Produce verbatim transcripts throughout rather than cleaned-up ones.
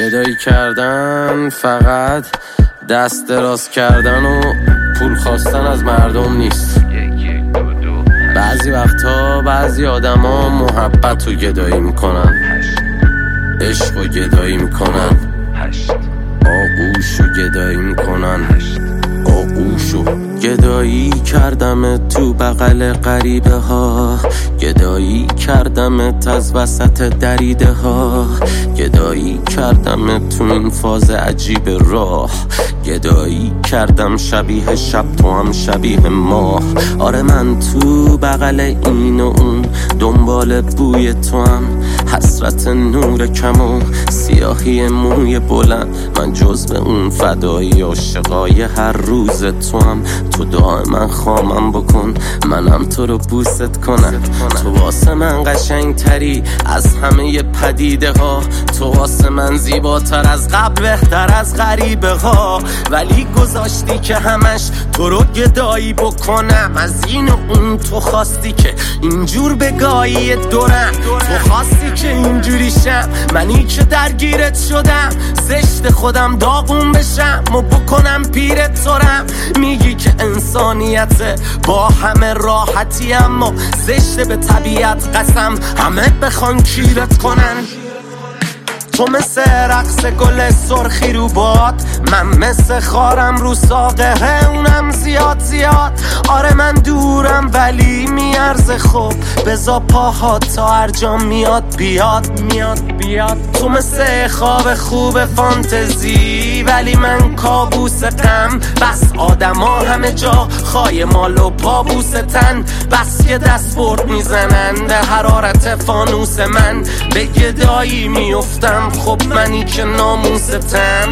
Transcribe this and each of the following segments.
گدایی کردن فقط دست دراز کردن و پول خواستن از مردم نیست. بعضی وقتا بعضی آدم ها محبت رو گدایی میکنن، عشق رو گدایی میکنن، آغوش رو گدایی میکنن. آغوش رو گدایی کردم تو بغل غریبه ها، گدایی کردم از وسط دریده ها، گدایی کردم تو این فاز عجیب راه، گدایی کردم شبیه شب تو هم شبیه ماه. آره من تو بغل این و اون دنبال بوی تو هم، حسرت نور کم و سیاهی موی بلند. من جزو اون فدایی عاشقای هر روز تو هم. تو دائما خامم بکن منم تو رو بوست کنم. تو واسه من قشنگ تری از همه پدیده ها، تو واسه من زیباتر از قبل بهتر از غریبه ها. ولی گذاشتی که همش تو رو گدایی بکنم، از این و اون تو خواستی که اینجور بگایی دورم، تو خواستی که اینجوری شم، منی که درگیرت شدم. زشت خودم داغون بشم و بکنم پیرت ترم. میگی که انسانیت با همه راحتی، اما زشت به طبیعت قسم همه بخوان کیرت کنن. تو مثل رقص گل سرخی رو باد، من مثل خارم رو ساقه اونم زیاد زیاد. آره من دورم ولی میارزه خوب، بزا پاها تا هر جا میاد بیاد میاد بیاد. تو مثل خواب خوب فانتزی ولی من کابوس غم. بس آدما همه جا خای مال و پابوس تن، بس یه دست برد میزنن به حرارت فانوس من. به گدایی میفتم خب منی که ناموستم.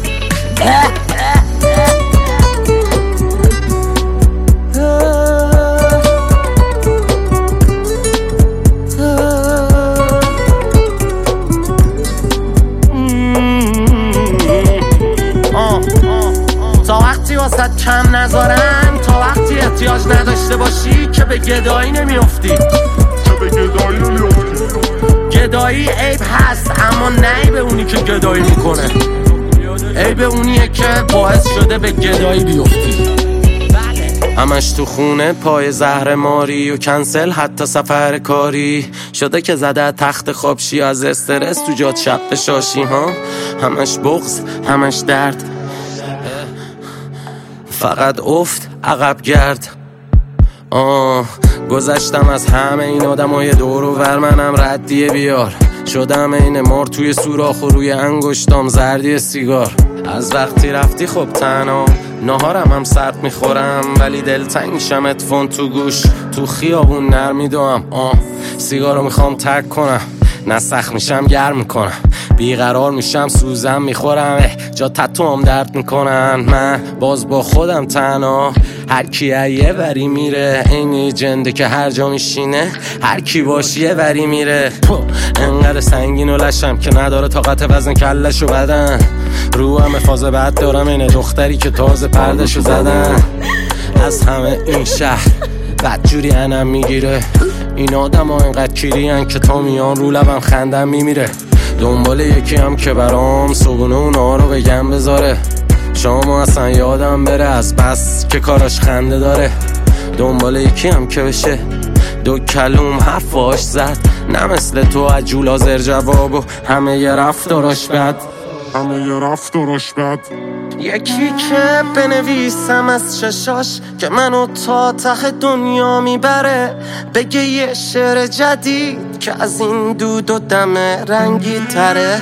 تا وقتی واسط کم نذارم، تا وقتی احتیاج نداشته باشی که به گدایی نمیافتی، که به گدایی نمیافتی. گدایی عیب هست اما نه به اونی که گدایی میکنه، عیب اونیه که باعث شده به گدایی بیفتی. همش تو خونه پای زهر ماری و کنسل حتی سفر کاری شده که زده تخت خوابشی، از استرس تو جات شب شاشی ها. همش بغض همش درد، فقط افت عقب گرد. آه گذشتم از همه این آدمای دور و ور، منم ردیه بیار شدم این مار توی سوراخ و روی انگشتام زردی سیگار. از وقتی رفتی خب تنها نهارم هم سرد میخورم، ولی دلتنگ شم اتفون تو گوش تو خیابون نرمیدوام. آه سیگارو میخوام ترک کنم، نه سخت میشم گرم میکنم، بیقرار میشم سوزم میخورم، جا تتوام درد میکنن. من باز با خودم تنها، هر کی یه وری میره، این جنده که هر جا میشینه هر کی باشه یه وری میره. انقدر سنگین و لشم که نداره طاقت وزن کلشو بدن، رو همه فاز بد دارم اینه دختری که تازه پردشو زدن. از همه این شهر بدجوری انم میگیره، این آدم ها اینقدر کیرین که تا میان رو لبم خندم میمیره. دنبال یکی هم که برام صبونه و نهارو بگم بذاره، شما اصلا یادم بره از بس که کاراش خنده داره. دنبال یکی هم که بشه دو کلوم حرفاش زد، نه مثل تو عجول آزر جواب و همه یه رفتاراش بد، همه یه رفتاراش بد. یکی که بنویسم از چشاش که منو تا ته دنیا میبره، بگه یه شعر جدید که از این دود و دم رنگی تره.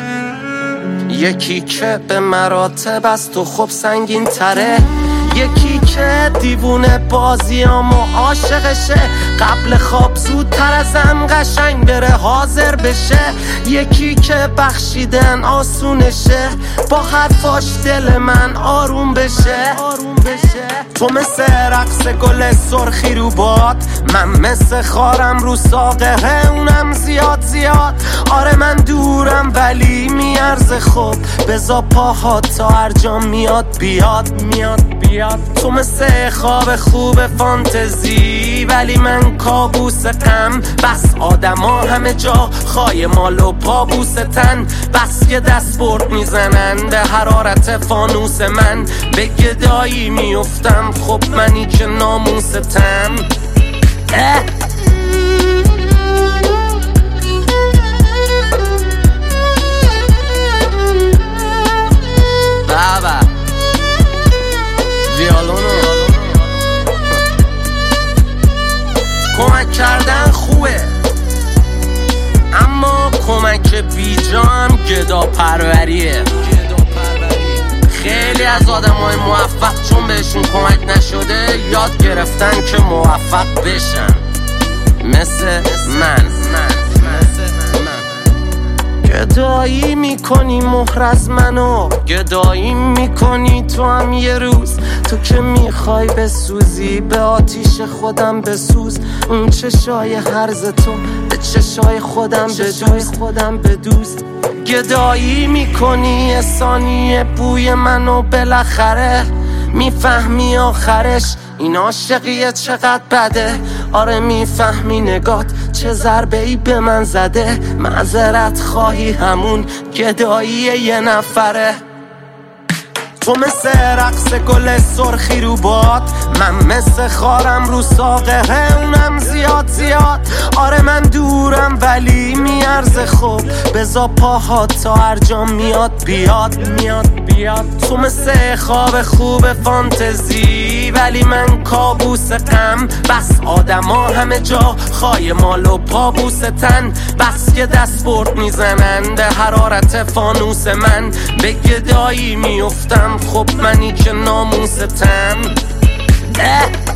یکی که به مراتب از تو خوب سنگین تره، یکی که دیوونه بازیام و عاشقشه، قبل خواب زودتر ازم قشنگ بره حاضر بشه. یکی که بخشیدن آسونشه، با حرفاش دل من آروم بشه. تو مثل رقص گل سرخی رو باد، من مثل خارم رو ساقه اونم زیاد زیاد. آره من دورم ولی میارزه خوب، بزا پاها تا هر جا میاد بیاد میاد بیاد. بیاد. تو مثل خواب خوب فانتزی ولی من کابوس غم. بس آدما همه جا خای مال و پابوس تن. بس که دست برد میزنن به حرارت فانوس من. به گدایی میفتم خب منی که ناموستم. اه بابا ویالونو کمک کردن خوبه اما کمک بیجا هم گدا پروریه. خیلی از آدم های موفق چون بهشون کمک نشده یاد گرفتن که موفق بشن. مثل من گدایی میکنی مهر از منو، گدایی میکنی تو هم یه روز. تو که میخوای بسوزی به آتیش خودم بسوز. اون چشای هرز تو به چشای خودم بدوز خودم بدوز. گدایی میکنی یه ثانیه بوی منو بالاخره میفهمی آخرش این عاشقیه چقدر بده. آره میفهمی نگات چه ضربه ای به من زده. معذرت خواهی همون گدایی یه نفره. تو مثل رقص گل سرخی رو باد، من مثل خارم رو ساقه اونم زیاد زیاد. آره من دورم ولی میارزه خوب بزا پاهات تا هر جا میاد بیاد میاد بیاد. تو مثل خواب خوب فانتزی ولی من کابوس غم. بس آدما همه جا خای مال و پابوس تن. بس که دست برد میزنن به حرارت فانوس من. به گدایی میفتم خب منی که ناموستم. اه